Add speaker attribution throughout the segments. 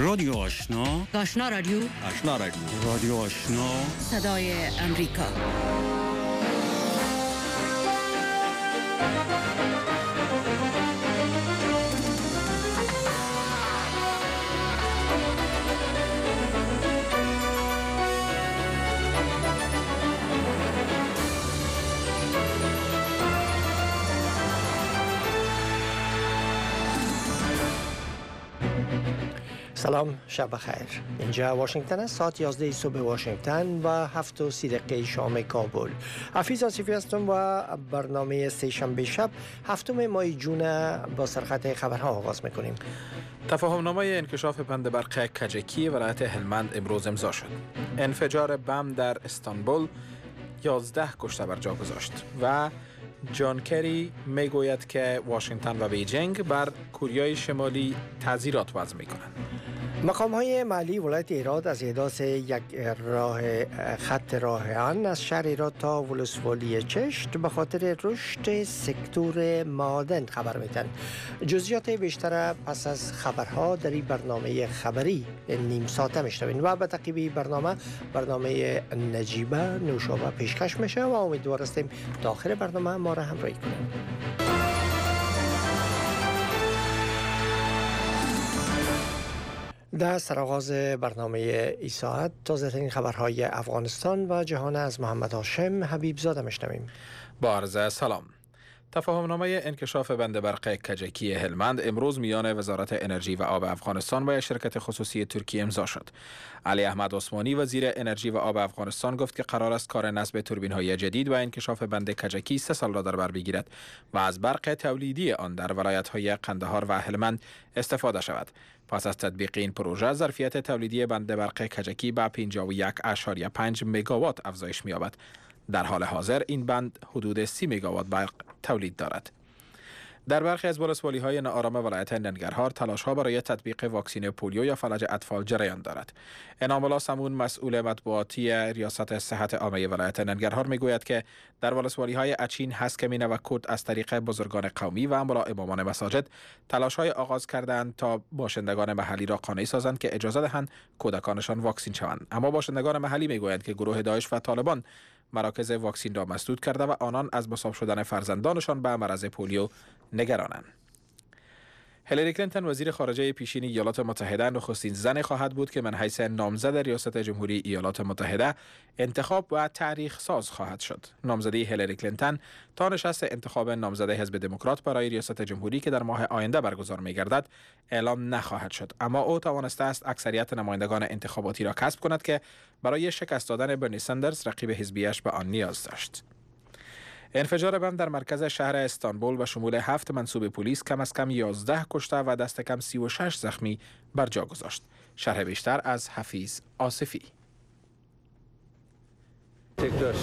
Speaker 1: رادیو آشنا،
Speaker 2: آشنا رادیو،
Speaker 3: آشنا رادیو،
Speaker 1: رادیو آشنا،
Speaker 2: صدای امریکا.
Speaker 4: سلام، شب بخیر. اینجا واشنگتن است. ساعت 11 صبح واشنگتن و 7:30 شام کابل. حفیظ آصفی هستم و برنامه سه‌شنبه شب 7 ماه جون با سرخط خبرها آغاز میکنیم.
Speaker 5: تفاهمنامه انکشاف بند برق کجکی ولایت هلمند امروز امضا شد. انفجار بم در استانبول 11 کشته بر جا گذاشت و جان کری میگوید که واشنگتن و بیجینگ بر کوریای شمالی تعزیرات وضع میکنند.
Speaker 4: مقام‌های محلی ولایت هرات از احداث یک خط راه آهن از شهر هرات تا ولسوالی چشت به خاطر رشد سکتور معادن خبر میدن. جزئیات بیشتر پس از خبرها در این برنامه خبری نیم ساعته میشنوین و به تعقیب برنامه نجیبه نوشابه پیشکش میشه و امیدوار هستیم تا آخر برنامه ما را همراهی کنیم. در سرآغاز برنامه ای ساعت تازه‌ترین خبرهای افغانستان و جهان از محمد هاشم حبیب زاده میشنویم.
Speaker 5: با عرض سلام. تفاهمنامه انکشاف بند برق کجکی هلمند امروز میان وزارت انرژی و آب افغانستان و شرکت خصوصی ترکیه امضا شد. علی احمد عثمانی وزیر انرژی و آب افغانستان گفت که قرار است کار نصب توربین‌های جدید و انکشاف بند کجکی 3 سال را در بر بگیرد و از برق تولیدی آن در ولایت‌های قندهار و هلمند استفاده شود. پس از تطبیق این پروژه ظرفیت تولیدی بند برق کجکی به 51.5 مگاوات افزایش می‌یابد. در حال حاضر این بند حدود 30 مگاوات برق تولید دارد. در برخی از ولسوالی‌های ناآرام ولایت ننگرهار تلاش‌ها برای تطبیق واکسین پولیو یا فلج اطفال جریان دارد. انعام الله سمون مسئول مطبوعاتی ریاست صحت عامه ولایت ننگرهار میگوید که در ولسوالی‌های اچین، هسکمینه و کود از طریق بزرگان قومی و املا امامان مساجد تلاش‌های آغاز کردند تا باشندگان محلی را قانع سازند که اجازه دهند کودکانشان واکسین شوند. اما باشندگان محلی میگویند که گروه داعش و طالبان مراکز واکسین را مسدود کرده و آنان از مصاب شدن فرزندانشان به مرض پولیو نگرانند. هیلاری کلینتون وزیر خارجه پیشین ایالات متحده نخستین زن خواهد بود که من حیث نامزد ریاست جمهوری ایالات متحده انتخاب و تاریخ ساز خواهد شد. نامزدی هیلاری کلینتون تا نشست انتخاب نامزد حزب دموکرات برای ریاست جمهوری که در ماه آینده برگزار می‌گردد اعلام نخواهد شد، اما او توانسته است اکثریت نمایندگان انتخاباتی را کسب کند که برای شکست دادن برنی سندرز رقیب حزبیش به آن نیاز داشت. انفجار بم در مرکز شهر استانبول و شمول 7 منصوب پلیس کم از کم 11 کشته و دست کم 36 زخمی بر جا گذاشت. شرح بیشتر از حفیظ آصفی.
Speaker 6: تکرار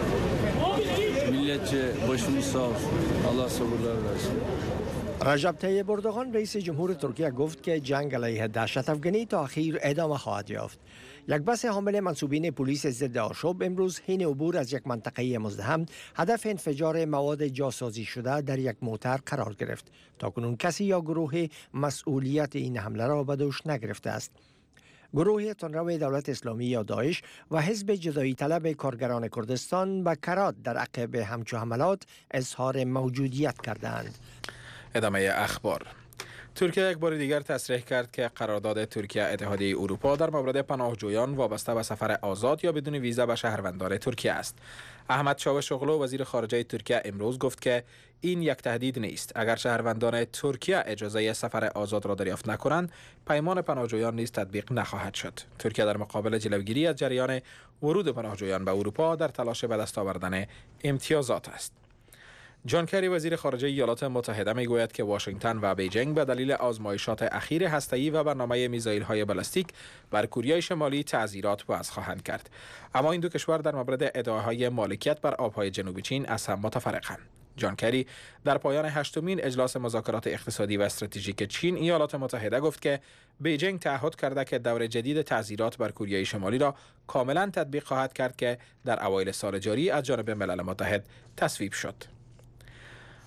Speaker 6: ملت باشون صاف الله صبردار باشه.
Speaker 4: رجب طیب اردوغان رئیس جمهور ترکیه گفت که جنگ علیه دهشت افغانی تا اخیر ادامه خواهد یافت. یک بس حامل منصوبین پلیس ضد آشوب امروز حین عبور از یک منطقه مزدحم هدف انفجار مواد جاسازی شده در یک موتر قرار گرفت. تاکنون کسی یا گروه مسئولیت این حمله را به دوش نگرفته است. گروه تندرو دولت اسلامی یا داعش و حزب جدایی طلب کارگران کردستان به کرات در عقب همچو حملات اظهار موجودیت کردند.
Speaker 5: ادامه اخبار. ترکیه یک بار دیگر تصریح کرد که قرارداد ترکیه اتحادیه اروپا در مورد پناهجویان وابسته به سفر آزاد یا بدون ویزا به شهروندان ترکیه است. احمد چاوشوغلو وزیر خارجه ترکیه امروز گفت که این یک تهدید نیست. اگر شهروندان ترکیه اجازه سفر آزاد را دریافت نکنند، پیمان پناهجویان نیز تطبیق نخواهد شد. ترکیه در مقابل جلوگیری از جریان ورود پناهجویان به اروپا در تلاش به دست آوردن امتیازات است. جان کری وزیر خارجه ایالات متحده میگوید که واشنگتن و بیجینگ به دلیل آزمایشات اخیر هسته‌ای و برنامه میزایل‌های بالستیک بر کوریای شمالی تعزیرات وضع خواهند کرد. اما این دو کشور در مورد ادعاهای مالکیت بر آبهای جنوبی چین از هم متفرقند. جان کری در پایان 8مین اجلاس مذاکرات اقتصادی و استراتژیک چین ایالات متحده گفت که بیجینگ تعهد کرده که دور جدید تعزیرات بر کوریای شمالی را کاملا تطبیق خواهد کرد که در اوایل سال جاری از جانب ملل متحد تصویب شد.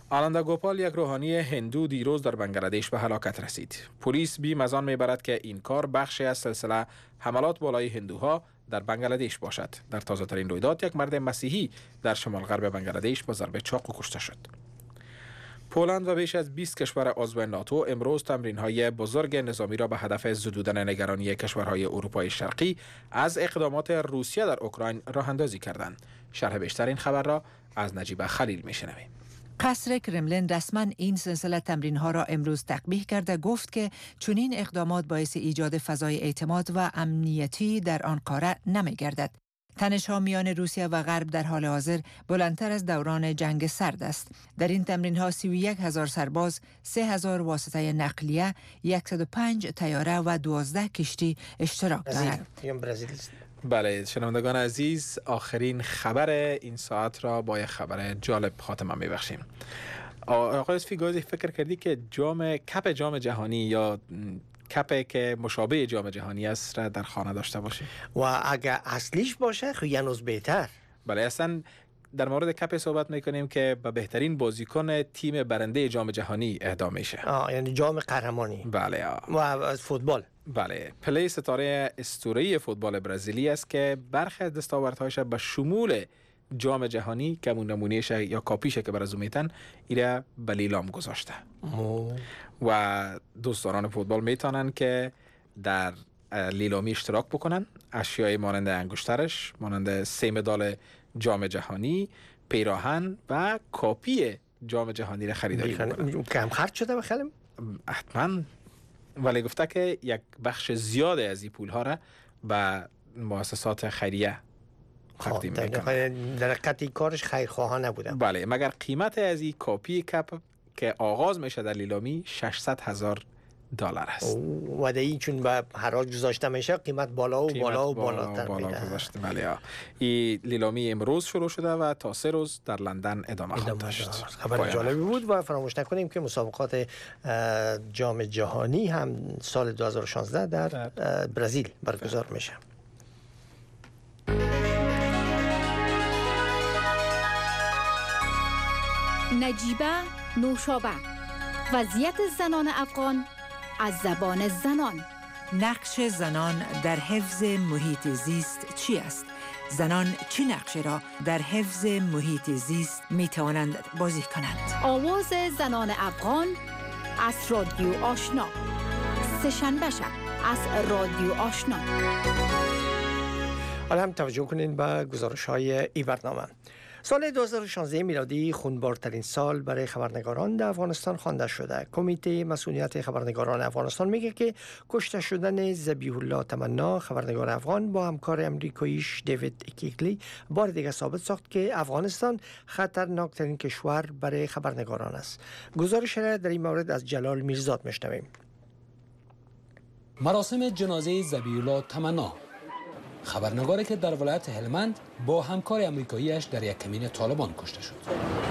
Speaker 5: آنندا گوپال، یک روحانی هندو، دیروز در بنگلادش به هلاکت رسید. پلیس بیم از آن میبرد که این کار بخشی از سلسله حملات بالای هندوها در بنگلادش باشد. در تازه ترین رویداد یک مرد مسیحی در شمال غرب بنگلادش با ضرب چاقو کشته شد. پولند و بیش از 20 کشور عضو ناتو امروز تمرین‌های بزرگ نظامی را به هدف زدودن نگرانی کشورهای اروپای شرقی از اقدامات روسیه در اوکراین راه اندازی کردند. شرح بیشتر این خبر را از نجیبه خلیل میشنویم.
Speaker 1: قصر کرملین رسما این سلسله تمرین‌ها را امروز تقبیح کرده گفت که چنین اقدامات باعث ایجاد فضای اعتماد و امنیتی در آن قاره نمی‌گردد. تنش‌ها میان روسیه و غرب در حال حاضر بلندتر از دوران جنگ سرد است. در این تمرین‌ها 31,000 سرباز، 3,000 واسطه نقلیه، 105 طیاره و 12 کشتی اشتراک دارند.
Speaker 5: بله شنوندگان عزیز، آخرین خبر این ساعت را با یک خبر جالب خاتمه می‌بخشیم. آقای یوسفی گازی فکر کردی که کپ جام جهانی یا کپی که مشابه جام جهانی است را در خانه داشته باشه
Speaker 4: و اگر اصلیش باشه خیلی هنوز بهتر.
Speaker 5: بله اصلا در مورد کپ صحبت میکنیم که به بهترین بازیکن تیم برنده جام جهانی اهدا میشه.
Speaker 4: یعنی جام قهرمانی.
Speaker 5: بله
Speaker 4: و از فوتبال.
Speaker 5: بله پله ستاره اسطوره فوتبال برزیلی است که برخی از دستاوردهایش به شمول جام جهانی که نمونهش یا کاپیشه که برازو میتن ایره به لیلام گذاشته و دوستداران فوتبال میتونن که در لیلامی اشتراک بکنن. اشیای مانند انگشترش، مانند 3 مدال جام جهانی، پیراهن و کاپی جام جهانی را خریداری بکنن.
Speaker 4: کم خرج شده بخریم؟
Speaker 5: حتما، ولی گفته که یک بخش زیاده از این پولها را به مؤسسات خیریه تقدیم میکنه.
Speaker 4: در حقیقت کارش خیرخواهانه بوده.
Speaker 5: بله، مگر قیمت از این کاپی کپ که آغاز میشه در لیلامی $600,000 است.
Speaker 4: و این چون به حراج گذاشته میشه قیمت بالا و بالا و بالاتر میره.
Speaker 5: بله. این لیلامی امروز شروع شده و تا 3 روز در لندن ادامه خواهد داشت.
Speaker 4: خبر جالبی بود و فراموش نکنیم که مسابقات جام جهانی هم سال 2016 در برزیل برگزار میشه.
Speaker 2: نجیبه نوشابه، وضعیت زنان افغان از زبان زنان.
Speaker 1: نقش زنان در حفظ محیط زیست چی است؟ زنان چه نقشی را در حفظ محیط زیست می توانند بازی کنند؟
Speaker 2: آواز زنان افغان از رادیو آشنا، سه‌شنبه شب از رادیو آشنا.
Speaker 4: حالا هم توجه کنین به گزارش‌های این برنامه. سال 2016 میلادی خونبارترین سال برای خبرنگاران در افغانستان خوانده شده. کمیته مسئولیت خبرنگاران افغانستان میگه که کشته شدن ذبیح الله تمنا خبرنگار افغان با همکار امریکاییش دیوید کیکلی بار دیگه ثابت ساخت که افغانستان خطرناکترین کشور برای خبرنگاران است. گزارش را در این مورد از جلال میرزاد میشنویم.
Speaker 3: مراسم جنازه ذبیح الله تمنا، خبرنگاری که در ولایت هلمند با همکار امریکاییش در یک کمین طالبان کشته شد.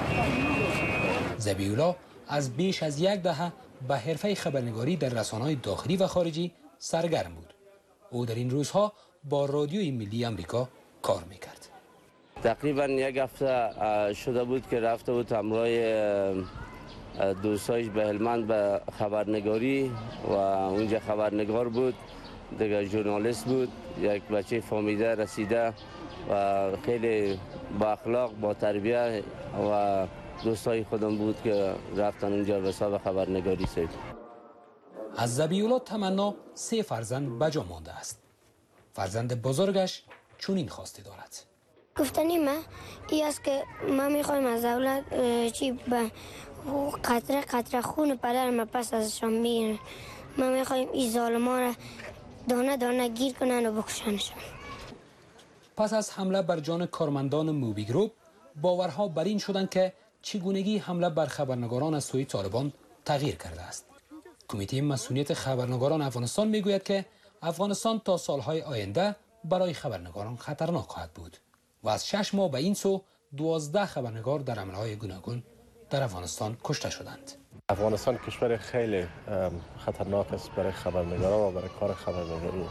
Speaker 3: ذبیح الله از بیش از 10 دهه به حرفه خبرنگاری در رسانه‌های داخلی و خارجی سرگرم بود. او در این روزها با رادیوی ملی امریکا کار میکرد.
Speaker 7: تقریبا 1 هفته شده بود که رفته بود همراه دوستایش به هلمند به خبرنگاری و اونجا خبرنگار بود، دیگه ژورنالیست بود، یک بچه فهمیده رسیده و خیلی با اخلاق با تربیت و دوستای خودم بود که رفتن اونجا به حساب خبرنگاری سید.
Speaker 3: از ذبیح الله تمنا 3 فرزند به جا مانده است. فرزند بزرگش چنین خواسته دارد.
Speaker 8: گفتنی من این است که من میخوایم از اولاد چی به قطره قطره خون پدرم پس ازشان بگیرن. من میخوایم این ظالمان را دانه دانه گیر کنن و بکشنشان.
Speaker 3: پس از حمله بر جان کارمندان موبی گروپ، باورها بر این شدند که چگونگی حمله بر خبرنگاران از سوی طالبان تغییر کرده است. کمیته مسئولیت خبرنگاران افغانستان میگوید که افغانستان تا سالهای آینده برای خبرنگاران خطرناک خواهد بود و از 6 ماه به این سو 12 خبرنگار در حمله‌های گوناگون در افغانستان کشته شدند.
Speaker 9: افغانستان کشور خیلی خطرناک است برای خبرنگاران و برای کار خبرنگاری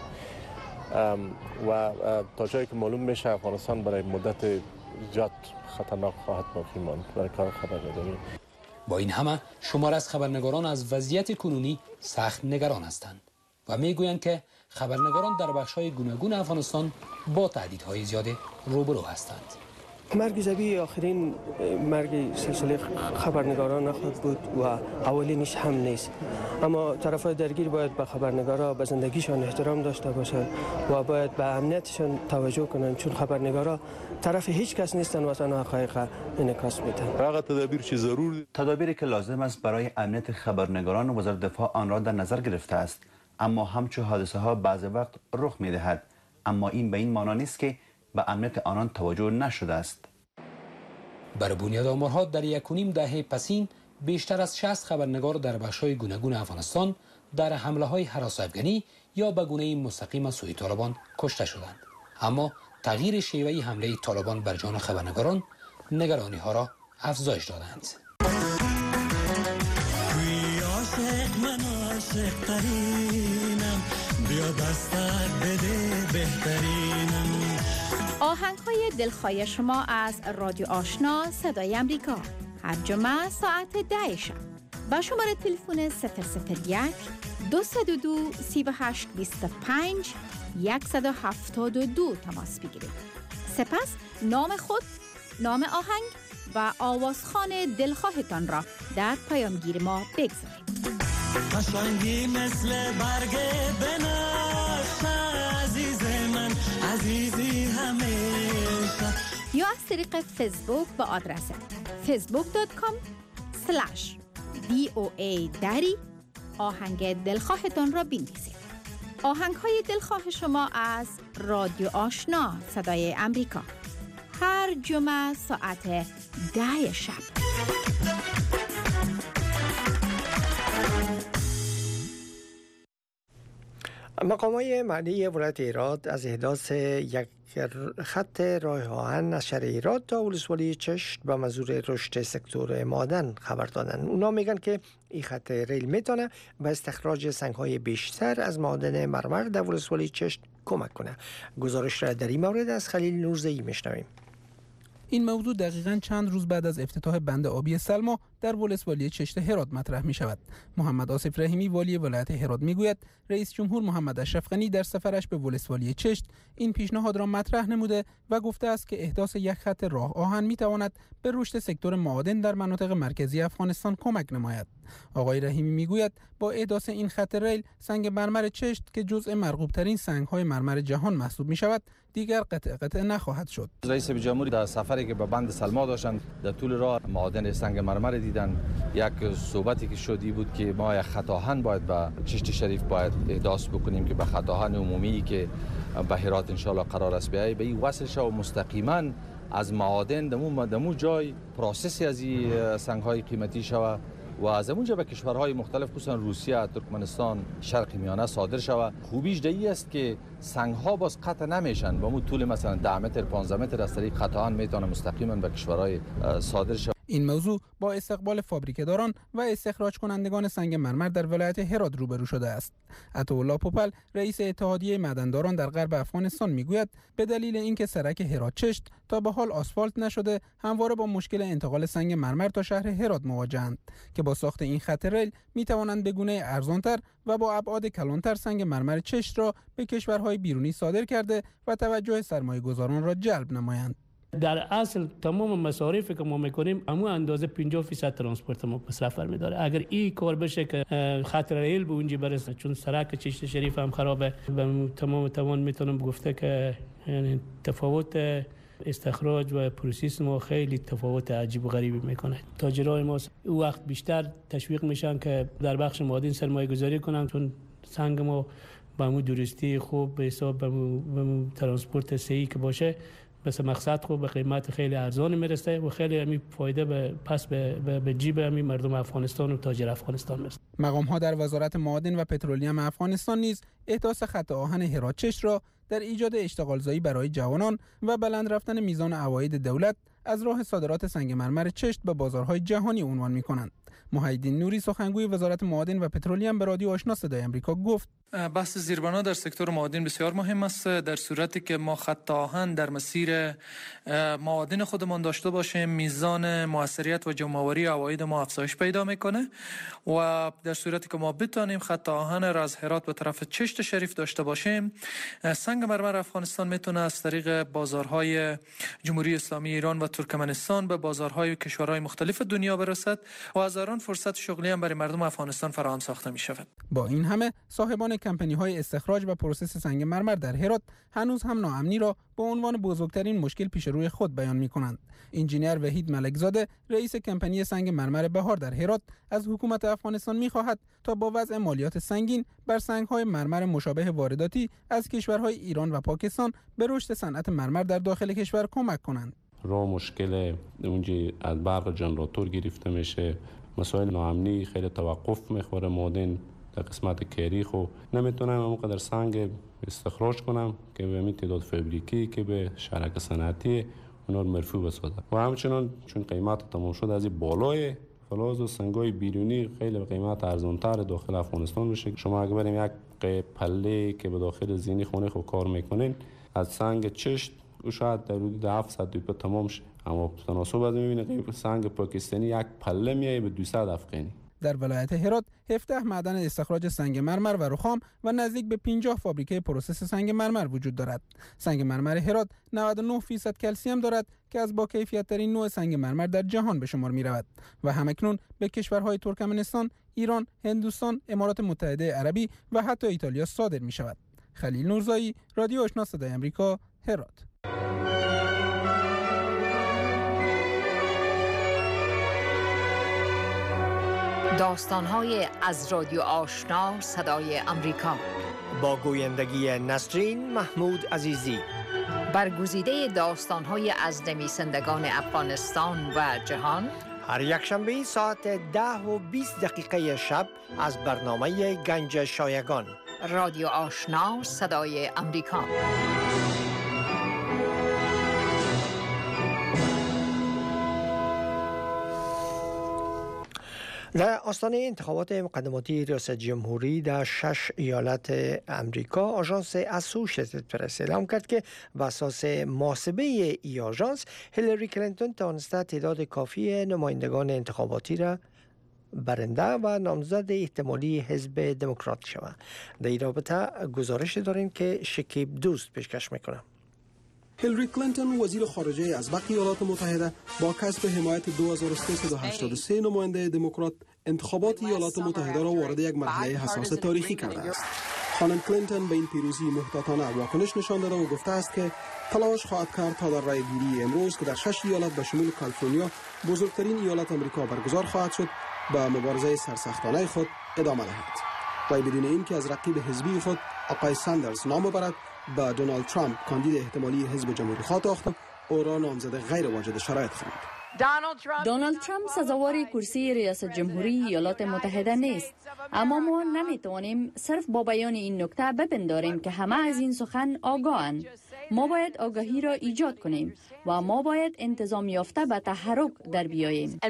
Speaker 9: و تا جایی که معلوم میشه افغانستان برای مدت زیاد خطرناک خواهد باقی ماند برای کار خبرنگاری.
Speaker 3: با این همه شمار از خبرنگاران از وضعیت کنونی سخت نگران هستند و میگویند که خبرنگاران در بخش‌های گوناگون افغانستان با تهدیدهای زیاد روبرو هستند.
Speaker 10: مرگ زبی آخرین مرگ سلسله خبرنگاران نخواهد بود و اولینش هم نیست، اما طرفای درگیر باید به خبرنگارا به زندگیشان احترام داشته باشند و باید به امنیتشان توجه کنند، چون خبرنگارا طرف هیچ کس نیستن و تنها حقایق انعکاس میدن.
Speaker 11: فقط تدابیر چه ضرور
Speaker 12: تدابیری که لازم است برای امنیت خبرنگاران وزارت دفاع آن را در نظر گرفته است، اما همچون حادثه ها بعض وقت رخ میدهد، اما این به این معنا نیست که به امنیت آنان توجه نشده است.
Speaker 3: بر بنیاد آمارها در 1.5 دهه پسین بیشتر از 60 خبرنگار در بخش‌های گوناگون افغانستان در حمله‌های هراس افغانی یا به گونه مستقیم از سوی طالبان کشته شدند. اما تغییر شیوه حمله طالبان بر جان خبرنگاران نگرانی‌ها را افزایش دادند.
Speaker 2: آهنگ‌های دلخواه شما از رادیو آشنا صدای امریکا هر جمعه ساعت 10 شب با شماره تلفن 001 202 38 25 172 تماس بگیرید. سپس نام خود، نام آهنگ و آوازخوان دلخواهتان را در پیامگیر ما بگذارید.
Speaker 13: قشنگی مثل برگ بنفش عزیز من، عزیزی همیشه.
Speaker 2: یا از طریق فیسبوک با آدرس facebook.com/voa دری آهنگ دلخواهتان را بنویسید. آهنگ های دلخواه شما از رادیو آشنا صدای امریکا هر جمعه ساعت 10 شب.
Speaker 4: مقامات معنی ولایت هرات از احداث یک خط راه آهن از شهر هرات تا ولسوالی چشت به منظور رشد سکتور معدن خبر دادند. اونا میگن که این خط ریل میتونه به استخراج سنگ‌های بیشتر از معادن مرمر در ولسوالی چشت کمک کنه. گزارش را در این مورد از خلیل نورزئی میشنویم.
Speaker 14: این موضوع دقیقاً چند روز بعد از افتتاح بند آبی سلما در ولسوالی چشت هرات مطرح می شود. محمد آصف رحیمی والی ولایت هرات می گوید رئیس جمهور محمد اشرف غنی در سفرش به ولسوالی چشت این پیشنهاد را مطرح نموده و گفته است که احداث یک خط راه آهن می تواند به رشد سکتور معادن در مناطق مرکزی افغانستان کمک نماید. آقای رحیمی می گوید با احداث این خط ریل سنگ مرمر چشت که جزء مرغوب ترین سنگ های مرمر جهان محسوب می شود دیگر قطع نخواهد شد.
Speaker 15: رئیس جمهوری در سفری که به بند سلما داشتند در طول راه معادن سنگ مرمر دیدن، یک صحبتی که شدی بود که ما یک خط آهن باید به چشت شریف باید احداث بکنیم که به خط آهن عمومی که به هرات ان شاء الله قرار است بیاید به این وصل شود و مستقیما از معادن دمو جای پروسسی از این سنگ های قیمتی شود و از اونجا به کشورهای مختلف خصوصا روسیه، ترکمنستان، شرق میانه صادر شود. خوبیش دی است که سنگ ها باز قطع نمیشن و مو طول مثلا 10 متر 15 متر از طریق خط آهن میتونه مستقیما به کشورهای صادر شود.
Speaker 14: این موضوع با استقبال فابریکه‌داران و استخراج کنندگان سنگ مرمر در ولایت هرات روبرو شده است. عطاالله پوپل رئیس اتحادیه معدنداران در غرب افغانستان میگوید به دلیل اینکه سرک هرات چشت تا به حال آسفالت نشده همواره با مشکل انتقال سنگ مرمر تا شهر هرات مواجهند که با ساخت این خط ریل میتوانند به گونه ارزانتر و با ابعاد کلانتر سنگ مرمر چشت را به کشورهای بیرونی صادر کرده و توجه سرمایه‌گذاران را جلب نمایند.
Speaker 16: در اصل تمام مصارفی که ما میکنیم همون اندازه 50% ترانسپورت ما مصرف میداره. اگر این کار بشه که خط ریل به اونجا برسه، چون سرک چشت شریف هم خرابه، به تمام توان میتونم گفته که یعنی تفاوت استخراج و پروسس ما خیلی تفاوت عجیب و غریبی میکنه. تاجرای ما او وقت بیشتر تشویق میشن که در بخش معادن سرمایه گذاری کنن، چون سنگ ما با مو درستی خوب به حساب به ترانسپورت صحیح که باشه بس مقصد خوب به قیمت خیلی ارزانی میرسه و خیلی همین فایده به جیب همین مردم افغانستان و تاجر افغانستان میرسه.
Speaker 14: مقام ها در وزارت معادن و پترولیوم افغانستان نیز احداث خط آهن هرات چشت را در ایجاد اشتغالزایی برای جوانان و بلند رفتن میزان عواید دولت از راه صادرات سنگ مرمر چشت به بازارهای جهانی عنوان می‌کنند. محیدین نوری سخنگوی وزارت معادن و پترولیوم به رادیو آشنا صدای آمریکا گفت
Speaker 11: بحث زیربنا در سکتور معادن بسیار مهم است. در صورتی که ما خط آهن در مسیر معادن خودمان داشته باشیم، میزان موثریت و جمع‌آوری عواید ما افزایش پیدا میکنه و در صورتی که ما بتانیم خط آهن را از هرات به طرف چشت شریف داشته باشیم، سنگ مرمر افغانستان میتونه از طریق بازارهای جمهوری اسلامی ایران و ترکمنستان به بازارهای کشورهای مختلف دنیا برسد و هزاران فرصت شغلی هم برای مردم افغانستان فراهم ساخته می شود.
Speaker 14: با این همه صاحبان کمپانی‌های استخراج و پروسس سنگ مرمر در هرات هنوز هم ناامنی را به عنوان بزرگترین مشکل پیش روی خود بیان می‌کنند. انجینیر وحید ملکزاده رئیس کمپانی سنگ مرمر بهار در هرات از حکومت افغانستان می‌خواهد تا با وضع مالیات سنگین بر سنگ‌های مرمر مشابه وارداتی از کشورهای ایران و پاکستان به رشد صنعت مرمر در داخل کشور کمک کنند.
Speaker 17: مشکل اونجا از برق جنراتور گرفته میشه، مسائل ناامنی خیلی توقف میخوره معادن در قسمت کیریخ و نمیتونم اونقدر سنگ استخراج کنم که به همین تعداد فابریکی که به شرکت صنعتی اونا رو مرفوع بسازه و همچنان چون قیمت تمام شد از این بالای فلز و سنگای بیرونی خیلی قیمت ارزانتر داخل افغانستان میشه. شما اگه بریم یک پله که به داخل زینی خونه خود کار میکنین از سنگ چشت او شاید در حدود 700 روپیه تمام شه، اما تناسب از میبینه که سنگ پاکستانی یک پله میایه به 200 افغانی.
Speaker 14: در ولایت هرات 17 معدن استخراج سنگ مرمر و رخام و نزدیک به 50 فابریکه پروسس سنگ مرمر وجود دارد. سنگ مرمر هرات 99% کلسیم دارد که از با کیفیت ترین نوع سنگ مرمر در جهان به شمار می رود و همکنون به کشورهای ترکمنستان، ایران، هندوستان، امارات متحده عربی و حتی ایتالیا صادر می شود. خلیل نورزایی، رادیو آشنا صدای آمریکا، هرات.
Speaker 1: داستان‌های از رادیو آشنا صدای آمریکا
Speaker 4: با گویندگی نسرین محمود عزیزی.
Speaker 1: برگزیده داستان‌های از نویسندگان افغانستان و جهان
Speaker 4: هر یک شنبه ساعت 10:20 شب از برنامه گنج شایگان.
Speaker 1: رادیو آشنا صدای آمریکا.
Speaker 4: در آستانه انتخابات مقدماتی ریاست جمهوری در 6 ایالت امریکا، آژانس اسوشییتد پرس اعلام کرد که بر اساس محاسبه ای آژانس هیلاری کلینتون توانسته تعداد کافی نمایندگان انتخاباتی را برنده و نامزد احتمالی حزب دموکرات شود. در این رابطه گزارش داریم که شکیب دوست پیشکش میکنه.
Speaker 18: هیلاری کلینتون وزیر خارجه ازبق ایالات متحده با کسب حمایت 2383 نماینده دموکرات انتخابات ایالات متحده را وارد یک مرحله حساس تاریخی کرده است. خانم کلینتون به این پیروزی محتاطانه واکنش نشان داده و گفته است که تلاش خواهد کرد تا در رای گیری امروز که در 6 ایالت به شمول کالیفرنیا بزرگترین ایالت آمریکا برگزار خواهد شد به مبارزه سرسختانه خود ادامه دهد. و بدون اینکه از رقیب حزبی خود آقای ساندرز نام ببرد، با دونالد ترامپ کاندید احتمالی حزب جمهوری خواه تاخت او را نامزد غیر واجد شرایط خواند.
Speaker 19: دونالد ترامپ سزاوار کرسی ریاست جمهوری ایالات متحده نیست، اما ما نمیتوانیم صرف با بیان این نکته بپنداریم که همه از این سخن آگاهند. ما باید آگاهی را ایجاد کنیم و ما باید انتظام یافته به تحرک در بیاییم.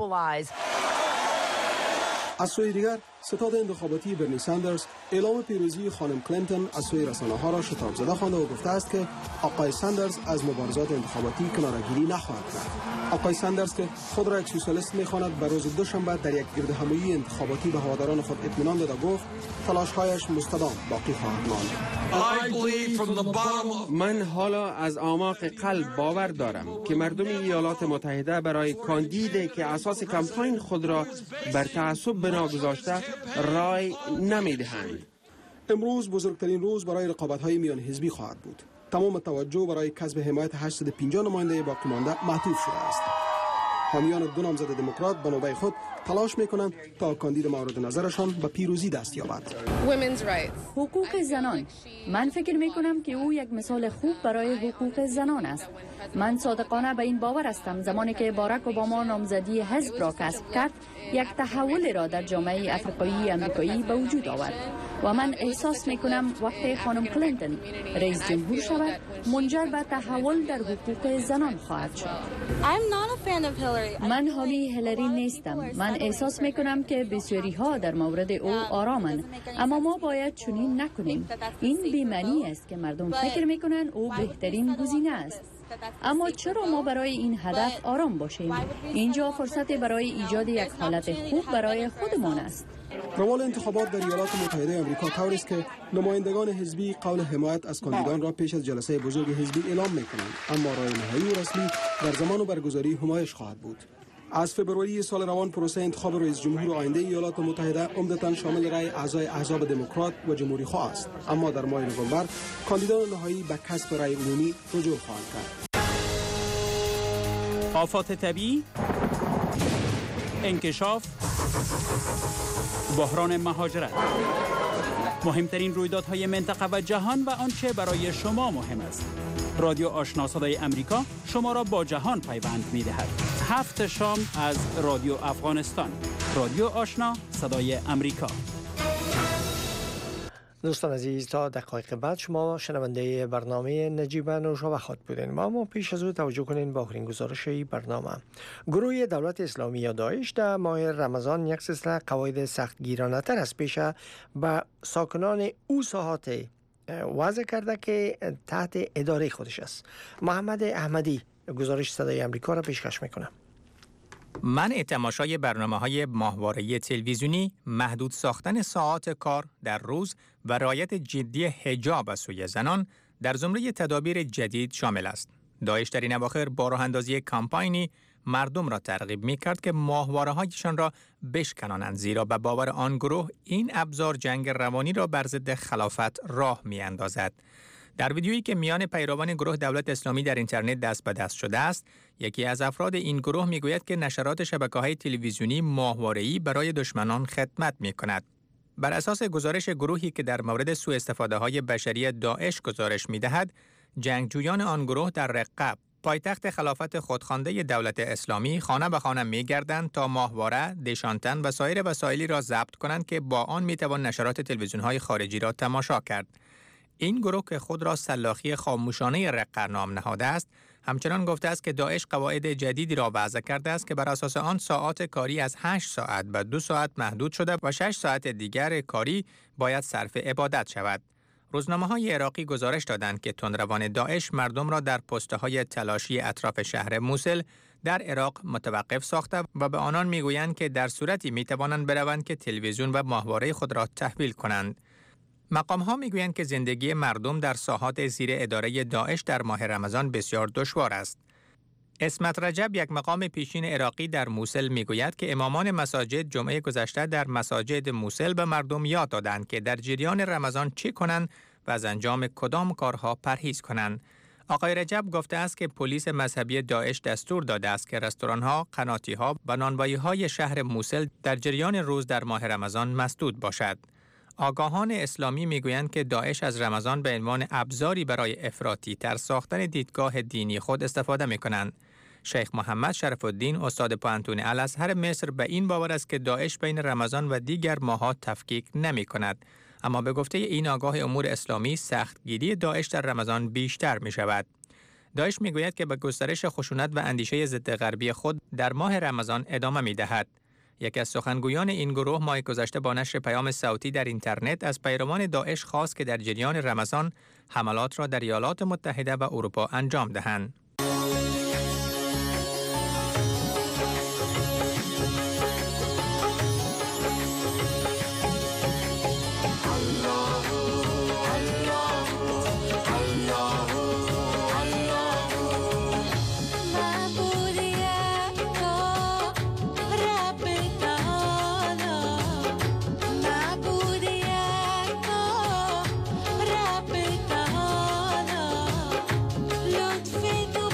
Speaker 18: از سوی دیگر ستاد انتخاباتی برنی ساندرز اعلام پیروزی خانم کلینتون از سوی رسانه‌ها را شتاب زده خوانده و گفته است که آقای ساندرز از مبارزات انتخاباتی کناره‌گیری نخواهد کرد. آقای ساندرز که خود را یک سوسیالیست می‌خواند، به روز دوشنبه در یک گردهمایی انتخاباتی به هواداران خود اطمینان داده گفت تلاش‌هایش مستدام باقی خواهد ماند.
Speaker 20: من حالا از اعماق قلب باور دارم که مردم ایالات متحده برای کاندیدی که اساس کمپاین خود را بر تعصب بنا گذاشته رای نمیدهند.
Speaker 18: امروز بزرگترین روز برای رقابت‌های میان حزبی خواهد بود. تمام توجه برای کسب حمایت 850 نماینده باقی مانده معطوف شده است. حامیان دو نامزد دموکرات به نوبه خود تلاش میکنند تا کاندید مورد نظرشان به پیروزی دست یابد.
Speaker 19: حقوق زنان. من فکر میکنم که او یک مثال خوب برای حقوق زنان است. من صادقانه به این باور هستم زمانی که باراک اوباما نامزدی حزب را کسب کرد، یک تحول را در جامعه افریقایی امریکایی به وجود آورد. و من احساس میکنم وقتی خانم کلینتون رئیس جمهور شود منجر به تحول در حقوق زنان خواهد شد. من حامی هیلاری نیستم. من احساس میکنم که بسیاری ها در مورد او آرامند، اما ما باید چنین نکنیم. این بی‌معنی است که مردم فکر میکنند او بهترین گزینه است. اما چرا ما برای این هدف آرام باشیم؟ اینجا فرصت برای ایجاد یک حالت خوب برای خودمان است.
Speaker 18: روال انتخابات در ایالات متحده آمریکا طوری است که نمایندگان حزبی قول حمایت از کاندیدان را پیش از جلسه بزرگ حزبی اعلام می‌کنند، اما رای نهایی و رسمی در زمان برگزاری همایش خواهد بود. از فبروری سال روان پروسه انتخاب رئیس جمهور آینده ایالات متحده عمدتاً شامل رای اعضای احزاب دموکرات و جمهوری خواه است، اما در ماه نوامبر کاندیدان نهایی به کسب رای عمومی رجوع خواهند کرد.
Speaker 21: آفات طبیعی، انکشاف، بحران مهاجرت، مهمترین رویدادهای منطقه و جهان و آنچه برای شما مهم است. رادیو آشنا صدای امریکا شما را با جهان پیوند می‌دهد. 7 شام از رادیو افغانستان. رادیو آشنا صدای امریکا.
Speaker 4: دوستان عزیز، تا دقایق بعد شما شنونده برنامه نجیب نوشابخات بودین. ما پیش از او توجه کنین با آخرین گزارش برنامه. گروه دولت اسلامی یا داعش در ماه رمضان یک سلسله قواعد سختگیرانه تر از پیش به ساکنان او ساحات وضع کرده که تحت اداره خودش است. محمد احمدی گزارش صدای امریکا را پیشکش میکنه.
Speaker 22: منع تماشای برنامه‌های ماهواره‌ای تلویزیونی، محدود ساختن ساعات کار در روز و رعایت جدی حجاب از سوی زنان در زمره تدابیر جدید شامل است. داعش در این اواخر با راه اندازی کمپاینی مردم را ترغیب می‌کرد که ماهواره‌هایشان را بشکنانند، زیرا به باور آن گروه این ابزار جنگ روانی را بر ضد خلافت راه می‌اندازد. در ویدیویی که میان پیروان گروه دولت اسلامی در اینترنت دست به دست شده است، یکی از افراد این گروه میگوید که نشرات شبکه‌های تلویزیونی ماهواره‌ای برای دشمنان خدمت می‌کند. بر اساس گزارش گروهی که در مورد سوء استفاده‌های بشری داعش گزارش می‌دهد، جنگجویان آن گروه در رقه، پایتخت خلافت خودخوانده دولت اسلامی، خانه به خانه می‌گردند تا ماهواره، دشانتن و سایر وسایلی را ضبط کنند که با آن می‌توان نشرات تلویزیون‌های خارجی را تماشا کرد. این گروه که خود را سلاخی خاموشانه رقه نام نهاده است، همچنان گفته است که داعش قواعد جدیدی را وضع کرده است که بر اساس آن ساعات کاری از 8 ساعت به 2 ساعت محدود شده و 6 ساعت دیگر کاری باید صرف عبادت شود. روزنامه‌های عراقی گزارش دادند که تندروان داعش مردم را در پست‌های تلاشی اطراف شهر موسل در عراق متوقف ساخته و به آنان میگویند که در صورتی میتوانند بروند که تلویزیون و ماهواره خود را تحویل کنند. مقام‌ها میگویند که زندگی مردم در ساحات زیر اداره داعش در ماه رمضان بسیار دشوار است. اسمت رجب، یک مقام پیشین عراقی در موسل، میگوید که امامان مساجد جمعه گذشته در مساجد موسل به مردم یاد دادند که در جریان رمضان چی کنند و از انجام کدام کارها پرهیز کنند. آقای رجب گفته است که پلیس مذهبی داعش دستور داده است که رستوران‌ها، قناتی‌ها و نانوایی‌های شهر موسل در جریان روز در ماه رمضان مسدود باشد. آگاهان اسلامی میگویند که داعش از رمضان به عنوان ابزاری برای افراطی تر ساختن دیدگاه دینی خود استفاده می‌کنند. شیخ محمد شرف الدین، استاد پانتون الازهر مصر، به این باور است که داعش بین رمضان و دیگر ماه‌ها تفکیک نمی‌کند، اما به گفته این آگاه امور اسلامی سختگیری داعش در رمضان بیشتر می‌شود. داعش میگوید که به گسترش خشونت و اندیشه ضد غربی خود در ماه رمضان ادامه می‌دهد. یکی از سخنگویان این گروه ماه گذشته با نشر پیام صوتی در اینترنت از پیروان داعش خواست که در جریان رمضان حملات را در ایالات متحده و اروپا انجام دهند.
Speaker 13: لطف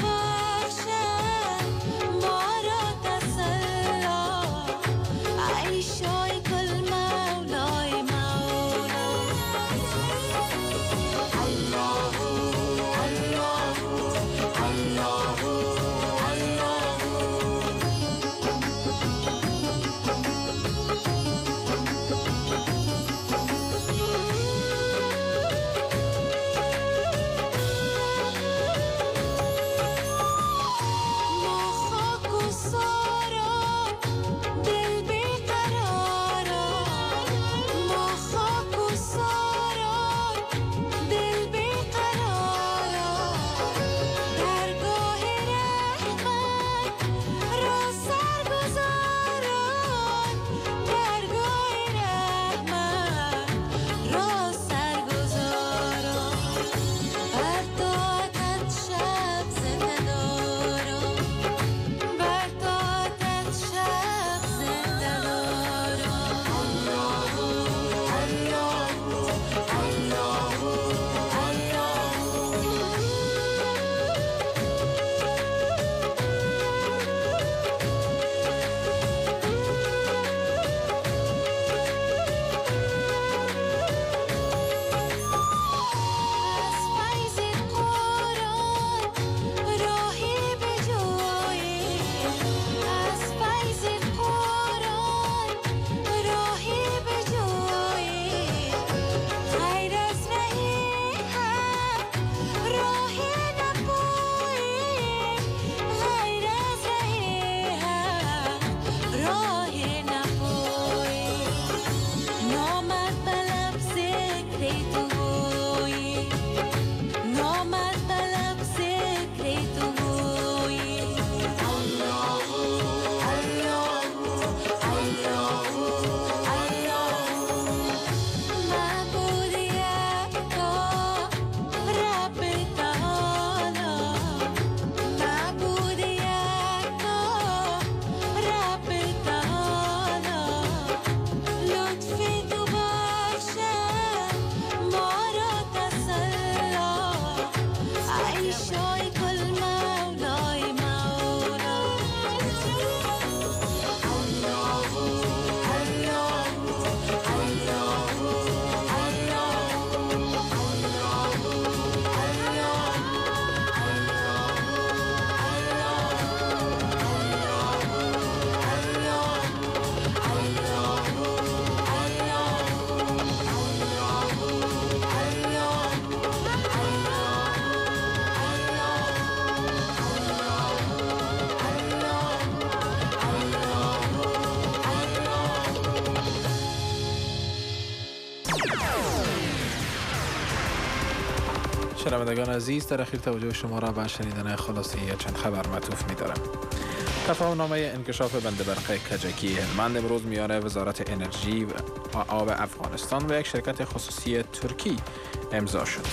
Speaker 5: شنوندگان عزیز، در اخیر توجه شما را به شنیدن خلاصه چند خبر معطوف می‌دارم. تفاهم نامه انکشاف بند برق کجکی هلمند امروز میان وزارت انرژی و آب افغانستان و یک شرکت خصوصی ترکی امضا شد.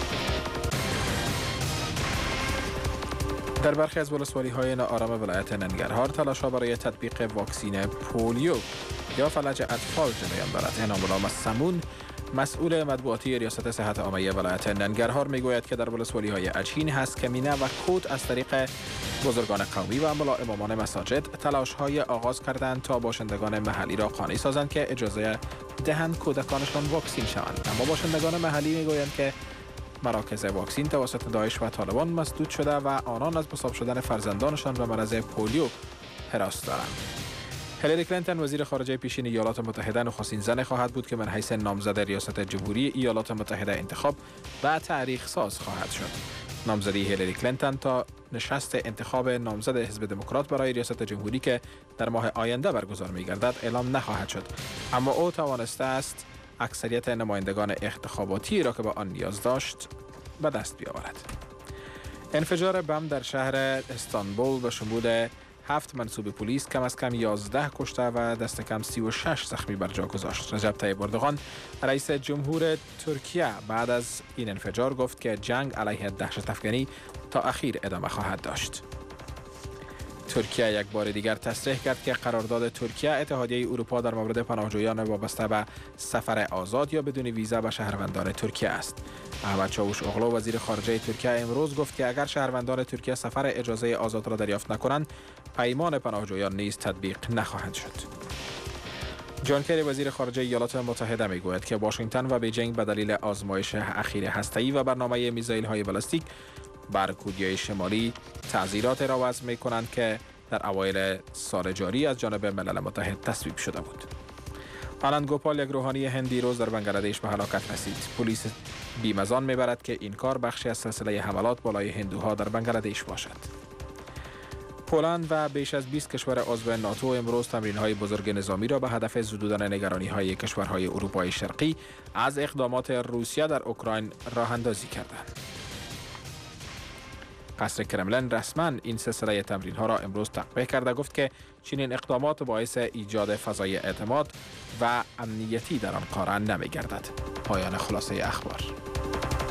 Speaker 5: در برخی از ولسوالی‌های ناآرام ولایت ننگرهار تلاش‌ها برای تطبیق واکسین پولیو یا فلج اطفال جریان دارد. انعام الله مسمون، مسئول مطبوعاتی ریاست صحت عامه ولایت ننگرهار میگوید که در ولسوالی‌های اچین، هسکمینه و کوت از طریق بزرگان قومی و امامان مساجد تلاش‌های آغاز کردند تا باشندگان محلی را قانع سازند که اجازه دهند کودکانشان واکسین شوند. اما باشندگان محلی میگویند که مراکز واکسین توسط داعش و طالبان مسدود شده و آنان از مصاب شدن فرزندانشان به مرض پولیو هراس دارند. هیلاری کلینتون وزیر خارجه پیشین ایالات متحده نخستین زن خواهد بود که من حیث نامزد ریاست جمهوری ایالات متحده انتخاب و تاریخ ساز خواهد شد. نامزدی هیلاری کلینتون تا نشست انتخاب نامزد حزب دموکرات برای ریاست جمهوری که در ماه آینده برگزار می‌گردد اعلام نخواهد شد، اما او توانسته است اکثریت نمایندگان انتخاباتی را که به آن نیاز داشت به دست بیاورد. انفجار بم در شهر استانبول به شمول 7 منصوب پلیس کم از کم 11 کشته و دست کم 36 زخمی بر جا گذاشت. رجب طیب اردوغان رئیس جمهور ترکیه بعد از این انفجار گفت که جنگ علیه دهشت افکنی تا اخیر ادامه خواهد داشت. ترکیه یک بار دیگر تصریح کرد که قرارداد ترکیه اتحادیه اروپا در مورد پناهجویان وابسته به سفر آزاد یا بدون ویزا به شهروندان ترکیه است. احمد چاوش اغلو وزیر خارجه ترکیه امروز گفت که اگر شهروندان ترکیه سفر اجازه آزاد را دریافت نکنند، پیمان پناهجویان نیز تطبیق نخواهد شد. جان کری وزیر خارجه ایالات متحده میگوید که واشنگتن و بیجینگ به دلیل آزمایش اخیر هسته‌ای و برنامه میزایل‌های بالستیک بر کره شمالی تعزیرات را وضع می‌کنند که در اوایل سال جاری از جانب ملل متحد تصویب شده بود. آنند گوپال، یک روحانی هندی، روز در بنگلادش به هلاکت رسید. پلیس بیم از آن میبرد که این کار بخشی از سلسله حملات بالای هندوها در بنگلادش باشد. پولند و بیش از 20 کشور عضو ناتو امروز تمرین‌های بزرگ نظامی را به هدف زدودن نگرانی‌های کشورهای اروپای شرقی از اقدامات روسیه در اوکراین راه اندازی کردند. قصر کرملن رسما این سلسله تمرین‌ها را امروز تقبیح کرده گفت که چنین اقدامات باعث ایجاد فضای اعتماد و امنیتی در آن قاره نمی‌گردد. پایان خلاصه اخبار.